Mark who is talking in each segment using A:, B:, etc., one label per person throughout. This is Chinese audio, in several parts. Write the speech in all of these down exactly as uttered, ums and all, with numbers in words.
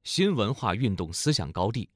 A: 新文化运动思想高地。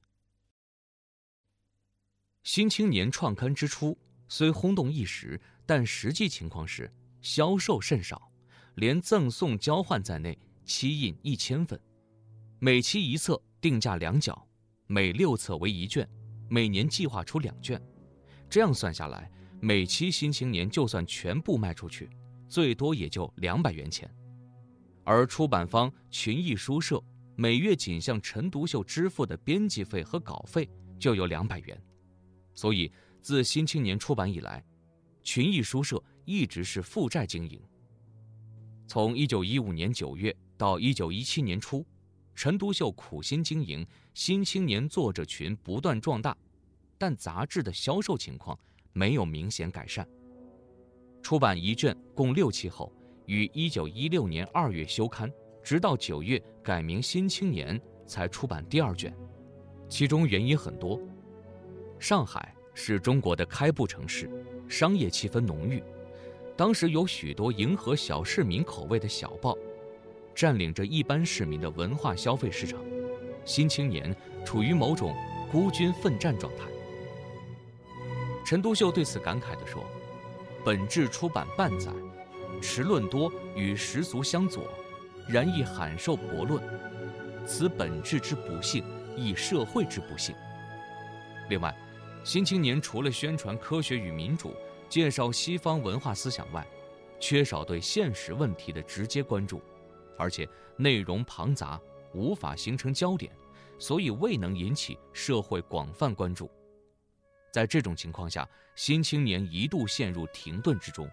A: 新青年创刊之初，虽轰动一时，但实际情况是销售甚少，连赠送交换在内，期印一千份，每期一册，定价两角，每六册为一卷，每年计划出两卷。这样算下来，每期新青年就算全部卖出去，最多也就两百元钱。而出版方群益书社每月仅向陈独秀支付的编辑费和稿费就有两百元。所以自新青年出版以来，群益书社一直是负债经营。从一九一五年九月到一九一七年初，陈独秀苦心经营，新青年作者群不断壮大，但杂志的销售情况没有明显改善。出版一卷共六期后，于一九一六年二月休刊，直到九月改名新青年才出版第二卷。其中原因很多。上海是中国的开埠城市，商业气氛浓郁，当时有许多迎合小市民口味的小报，占领着一般市民的文化消费市场。新青年处于某种孤军奋战状态。陈独秀对此感慨地说：“本志出版半载，持论多与时俗相左，然亦罕受驳论，此本志之不幸，亦社会之不幸。”另外，新青年除了宣传科学与民主，介绍西方文化思想外，缺少对现实问题的直接关注，而且内容庞杂，无法形成焦点，所以未能引起社会广泛关注。在这种情况下，新青年一度陷入停顿之中。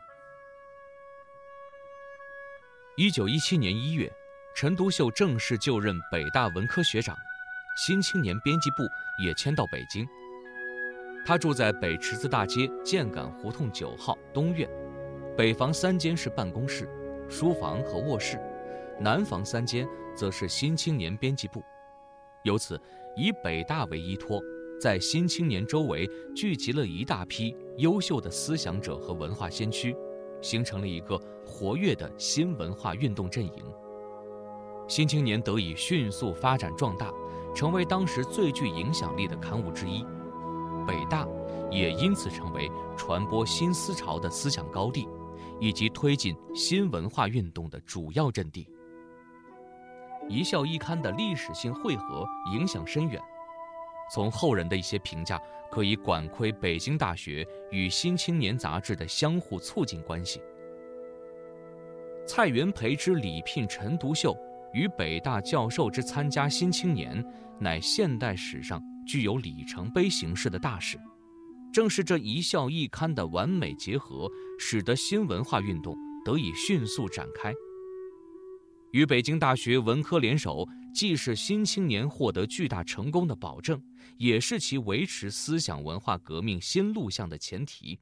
A: 一九一七年一月，陈独秀正式就任北大文科学长，新青年编辑部也迁到北京。他住在北池子大街建岗胡同九号东院，北房三间是办公室、书房和卧室，南房三间则是新青年编辑部。由此，以北大为依托，在新青年周围聚集了一大批优秀的思想者和文化先驱，形成了一个活跃的新文化运动阵营。新青年得以迅速发展壮大，成为当时最具影响力的刊物之一。北大也因此成为传播新思潮的思想高地，以及推进新文化运动的主要阵地。一校一刊的历史性汇合影响深远，从后人的一些评价可以管窥北京大学与新青年杂志的相互促进关系。蔡元培之礼聘陈独秀与北大教授之参加新青年，乃现代史上具有里程碑形式的大事。正是这一校一刊的完美结合，使得新文化运动得以迅速展开。与北京大学文科联手，既是新青年获得巨大成功的保证，也是其维持思想文化革命新路向的前提。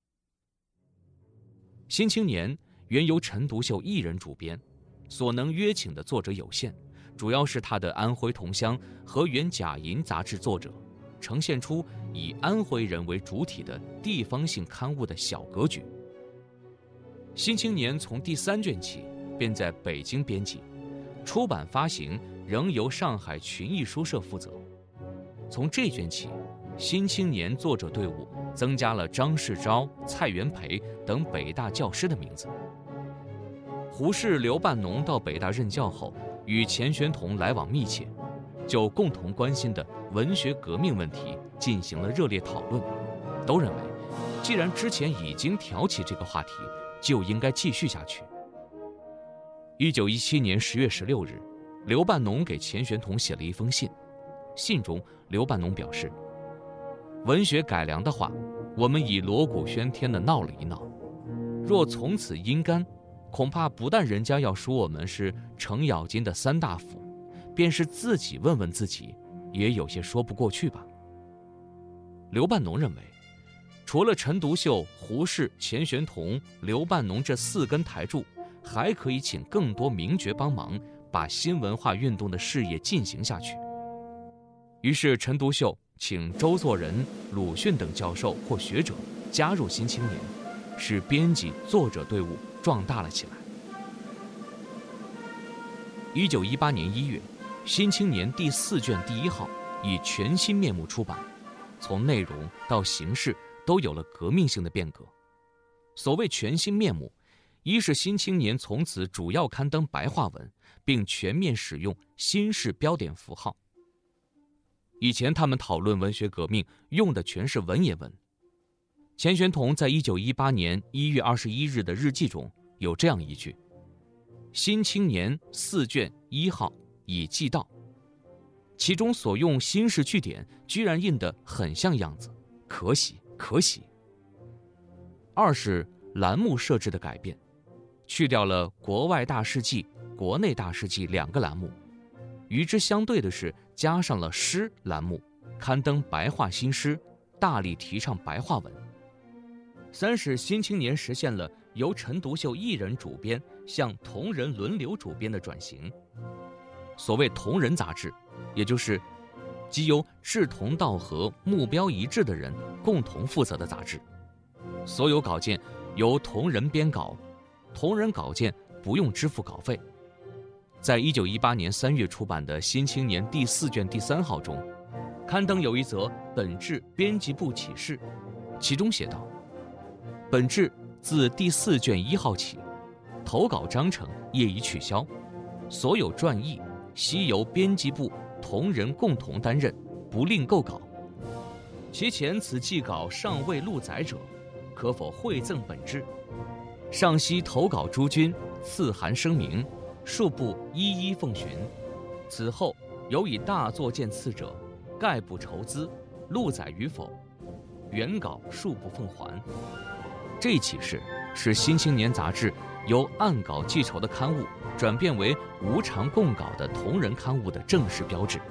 A: 新青年原由陈独秀一人主编，所能约请的作者有限，主要是他的安徽同乡和原甲寅杂志作者，呈现出以安徽人为主体的地方性刊物的小格局。新青年从第三卷起便在北京编辑，出版发行仍由上海群益书社负责。从这卷起，新青年作者队伍增加了张世钊、蔡元培等北大教师的名字。胡适、刘半农到北大任教后，与钱玄同来往密切，就共同关心的文学革命问题进行了热烈讨论，都认为既然之前已经挑起这个话题，就应该继续下去。一九一七年十月十六日，刘半农给钱玄同写了一封信，信中刘半农表示，文学改良的话，我们已锣鼓喧天地闹了一闹，若从此阴干，恐怕不但人家要说我们是程咬金的三大斧，便是自己问问自己，也有些说不过去吧。刘半农认为，除了陈独秀、胡适、钱玄同、刘半农这四根台柱，还可以请更多名角帮忙，把新文化运动的事业进行下去。于是陈独秀请周作人、鲁迅等教授或学者加入新青年，使编辑作者队伍壮大了起来。一九一八年一月， 新青年》第四卷第一号以全新面目出版，从内容到形式都有了革命性的变革。所谓全新面目，一是《新青年》从此主要刊登白话文，并全面使用新式标点符号。以前他们讨论文学革命用的全是文言文。钱玄同在一九一八年一月二十一日的日记中有这样一句：《新青年》四卷一号已寄到，其中所用新式句点居然印得很像样子，可喜可喜。二是栏目设置的改变，去掉了国外大事记、国内大事记两个栏目，与之相对的是加上了诗栏目，刊登白话新诗，大力提倡白话文。三是《新青年》实现了由陈独秀一人主编向同人轮流主编的转型。所谓同人杂志，也就是即由志同道合、目标一致的人共同负责的杂志。所有稿件由同人编稿，同人稿件不用支付稿费。在一九一八年三月出版的《新青年》第四卷第三号中，刊登有一则本志编辑部启事，其中写道：本志自第四卷一号起，投稿章程业已取消，所有撰译悉由编辑部同仁共同担任，不另购稿。其前此寄稿尚未录载者，可否汇赠本志？上悉投稿诸君，赐函声明，恕不一一奉询。此后有以大作见次者，概不筹资，录载与否？原稿恕不奉还。这一启事使《新青年》杂志由按稿计酬的刊物转变为无偿供稿的同人刊物的正式标志。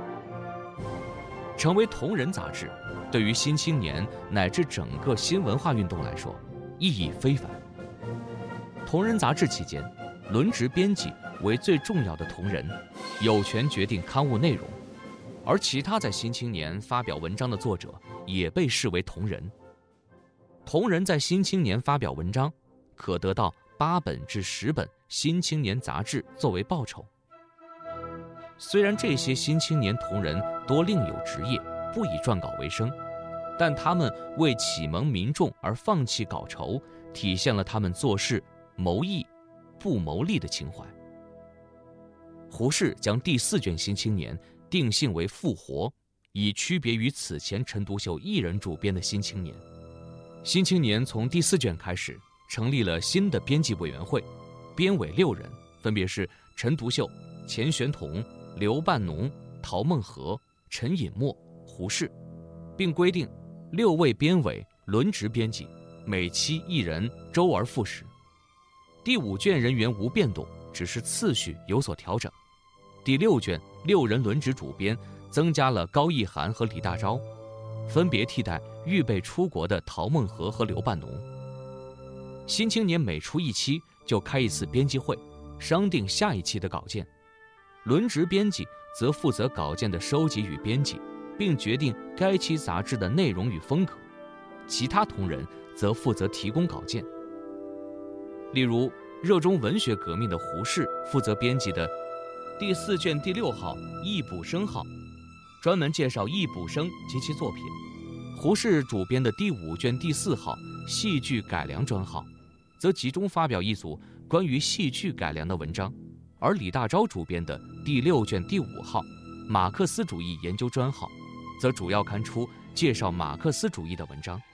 A: 成为同人杂志，对于《新青年》乃至整个新文化运动来说，意义非凡。同人杂志期间，轮值编辑为最重要的同仁，有权决定刊物内容，而其他在《新青年》发表文章的作者也被视为同仁。同仁在《新青年》发表文章，可得到八本至十本《新青年》杂志作为报酬。虽然这些《新青年》同仁多另有职业，不以撰稿为生，但他们为启蒙民众而放弃稿酬，体现了他们做事谋义不谋利的情怀。胡适将第四卷《新青年》定性为复活，以区别于此前陈独秀一人主编的《新青年》。《新青年》从第四卷开始成立了新的编辑委员会，编委六人，分别是陈独秀、钱玄同、刘半农、陶孟和、陈寅恪、胡适，并规定六位编委轮值编辑，每期一人，周而复始。第五卷人员无变动，只是次序有所调整。第六卷六人轮值主编，增加了高义涵和李大钊，分别替代预备出国的陶孟和和刘半农。新青年每出一期就开一次编辑会，商定下一期的稿件。轮值编辑则负责稿件的收集与编辑，并决定该期杂志的内容与风格，其他同仁则负责提供稿件。例如，热衷文学革命的胡适负责编辑的第四卷第六号《易卜生号》，专门介绍易卜生及其作品；胡适主编的第五卷第四号《戏剧改良专号》，则集中发表一组关于戏剧改良的文章，而李大钊主编的第六卷第五号《马克思主义研究专号》，则主要刊出介绍马克思主义的文章。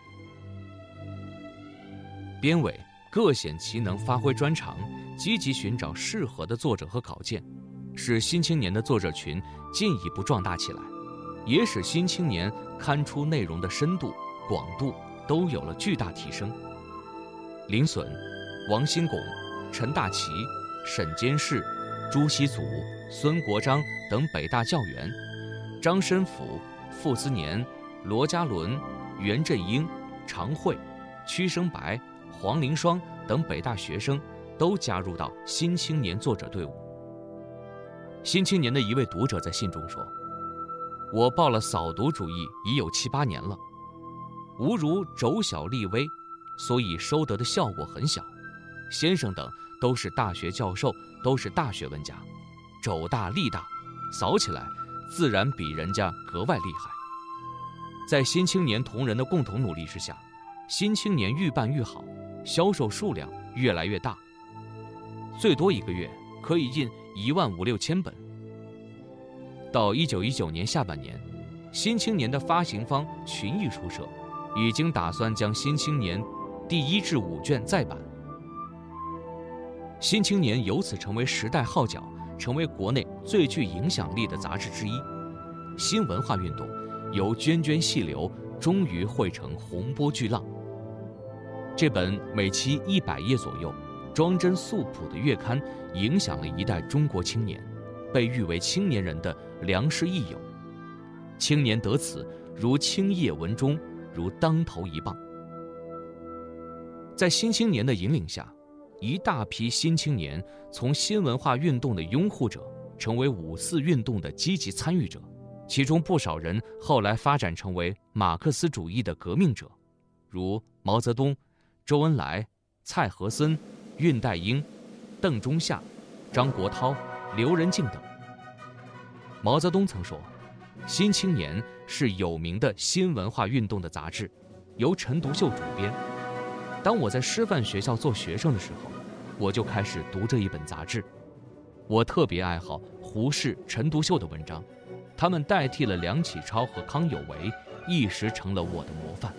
A: 编委各显其能，发挥专长，积极寻找适合的作者和稿件，使《新青年》的作者群进一步壮大起来，也使《新青年》刊出内容的深度、广度都有了巨大提升。林隼、王新拱、陈大奇、沈监士、朱熹祖、孙国璋等北大教员，张申府、傅斯年、罗家伦、袁振英、常惠、屈生白、黄灵霜等北大学生都加入到《新青年》作者队伍。《新青年》的一位读者在信中说：“我报了扫毒主义已有七八年了，吾如肘小力微，所以收得的效果很小。先生等都是大学教授，都是大学问家，肘大力大， 扫起来自然比人家格外厉害。在新青年同仁的共同努力之下，新青年愈办愈好，销售数量越来越大，最多一个月可以印一万五六千本。到一九一九年下半年，新青年的发行方群益出社已经打算将新青年第一至五卷再版。新青年由此成为时代号角，成为国内最具影响力的杂志之一。新文化运动由涓涓细流终于汇成洪波巨浪。这本每期一百页左右、装帧素朴的月刊，影响了一代中国青年，被誉为青年人的良师益友。青年得此，如青叶文中，如当头一棒。在新青年的引领下，一大批新青年从新文化运动的拥护者，成为五四运动的积极参与者，其中不少人后来发展成为马克思主义的革命者，如毛泽东、周恩来、蔡和森、恽代英、邓中夏、张国焘、刘仁静等。毛泽东曾说，新青年是有名的新文化运动的杂志，由陈独秀主编。当我在师范学校做学生的时候，我就开始读这一本杂志。我特别爱好胡适、陈独秀的文章，他们代替了梁启超和康有为，一时成了我的模范。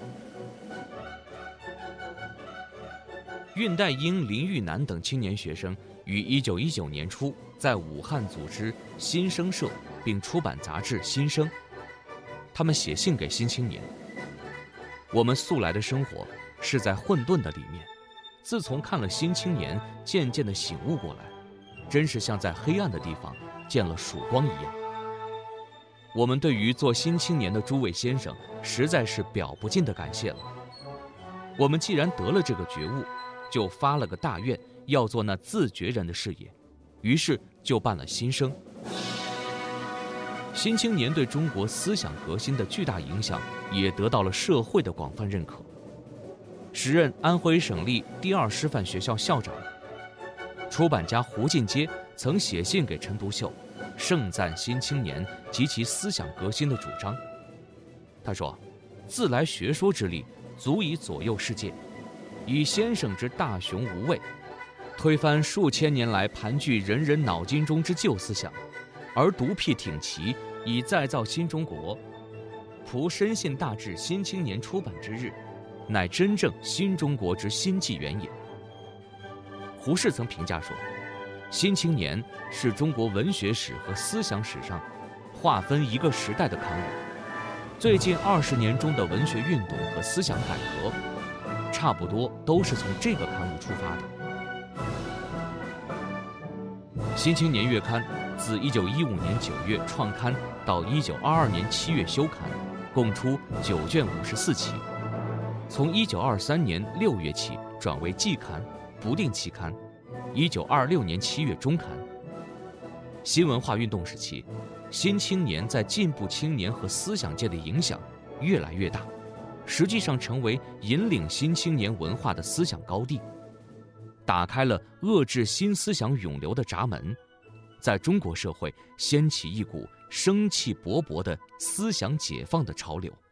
A: 恽代英、林育南等青年学生于一九一九年初在武汉组织新生社，并出版杂志《新生》。他们写信给新青年：我们素来的生活是在混沌的里面，自从看了《新青年》，渐渐地醒悟过来，真是像在黑暗的地方见了曙光一样。我们对于做新青年的诸位先生，实在是表不尽的感谢了。我们既然得了这个觉悟，就发了个大愿，要做那自觉人的事业，于是就办了《新生》。新青年对中国思想革新的巨大影响，也得到了社会的广泛认可。时任安徽省立第二师范学校校长、出版家胡进阶曾写信给陈独秀，盛赞新青年及其思想革新的主张。他说：自来学说之力，足以左右世界，以先生之大雄无畏，推翻数千年来盘踞人人脑筋中之旧思想，而独辟挺旗，以再造新中国。仆深信大志新青年出版之日，乃真正新中国之新纪元也。胡适曾评价说，新青年是中国文学史和思想史上划分一个时代的刊物。最近二十年中的文学运动和思想改革，差不多都是从这个刊物出发的。新青年月刊自一九一五年九月创刊到一九二二年七月休刊，共出九卷五十四期。从一九二三年六月起转为季刊，不定期刊，一九二六年七月中刊。新文化运动时期，新青年在进步青年和思想界的影响越来越大，实际上成为引领新青年文化的思想高地，打开了遏制新思想涌流的闸门，在中国社会掀起一股生气勃勃的思想解放的潮流。